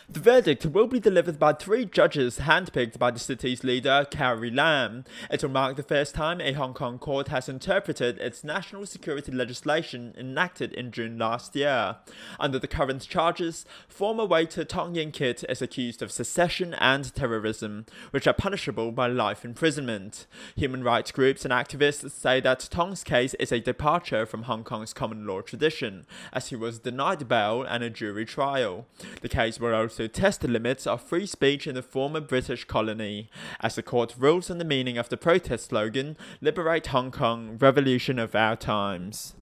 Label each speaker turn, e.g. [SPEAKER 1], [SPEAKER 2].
[SPEAKER 1] The verdict will be delivered by 3 judges handpicked by the city's leader, Carrie Lam. It will mark the first time a Hong Kong court has interpreted its national security legislation enacted in June last year. Under the current charges, former waiter Tong Yin Kit is accused of secession and terrorism, which are punishable by life imprisonment. Human rights groups and activists say that Tong's case is a departure from Hong Kong's common law tradition, as he was denied bail and a jury trial. The case will also test the limits of free speech in the former British colony, as the court rules on the meaning of the protest slogan, "Liberate Hong Kong, Revolution of Our Times."